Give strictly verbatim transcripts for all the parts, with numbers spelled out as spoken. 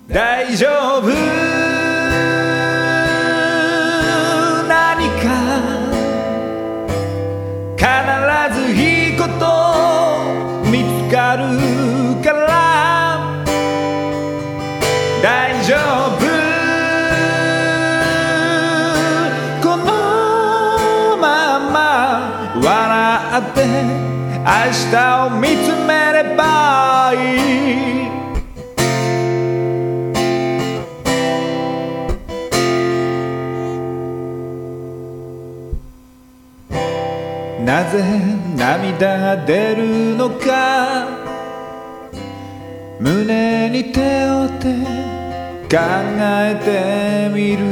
大丈夫何か必ずいいこと見つかるから大丈夫このまま笑って明日を見つめればいいなぜ涙が出るのか胸に手を当て考えてみる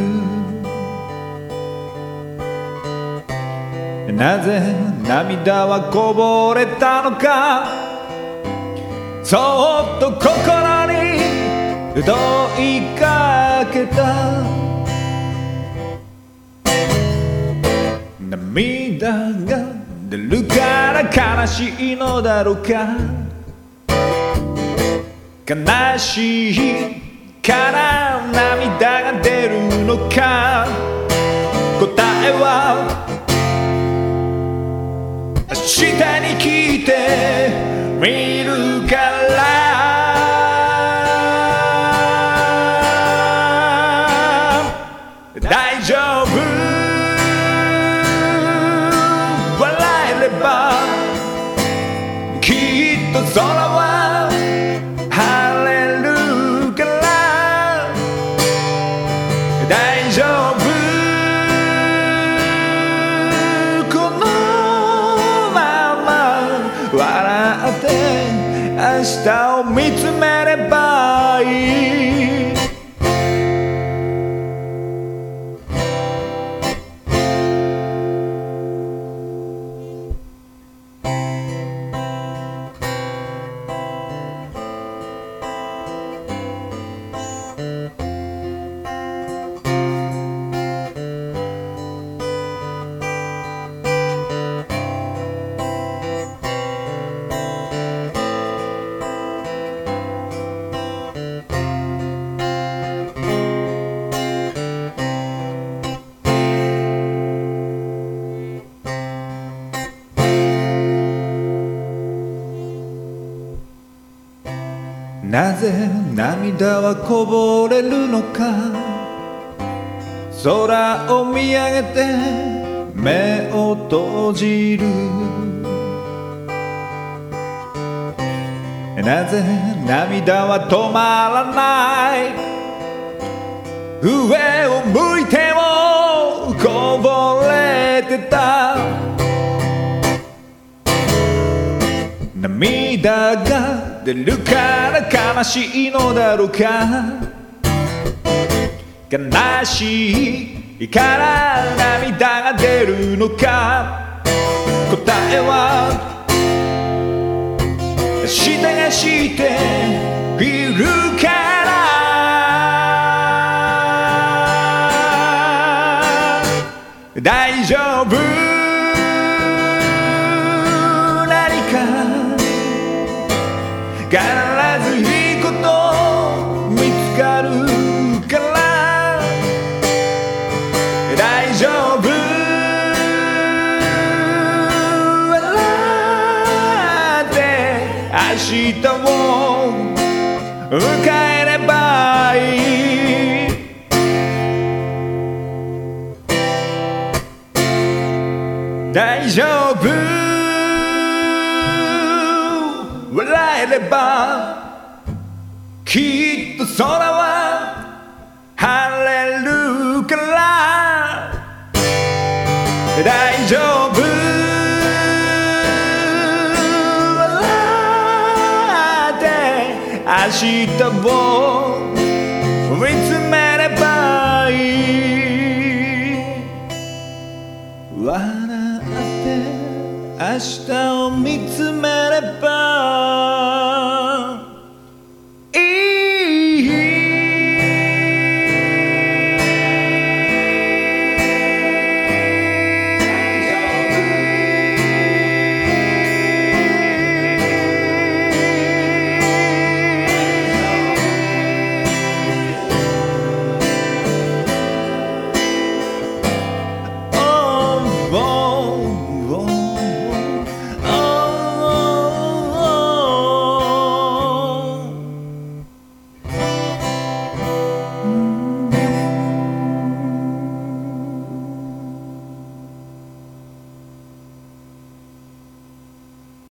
なぜ涙はこぼれたのかそっと心に問いかけた涙が出るから悲しいのだろうか悲しいから涙が出るのか答えは明日に聞いてみるから大丈夫きっと空は晴れるから大丈夫このまま笑って明日を見つめればいいなぜ涙はこぼれるのか空を見上げて目を閉じるなぜ涙は止まらない上を向いてもこぼれてた涙が出るから悲しいのだろうか悲しいから涙が出るのか答えは明日がしているから大丈夫必ずいいこと見つかるから大丈夫笑って明日を迎えればいい大丈夫笑えればきっと空は晴れるから大丈夫笑って明日を見つめればいい笑って明日を見つめれば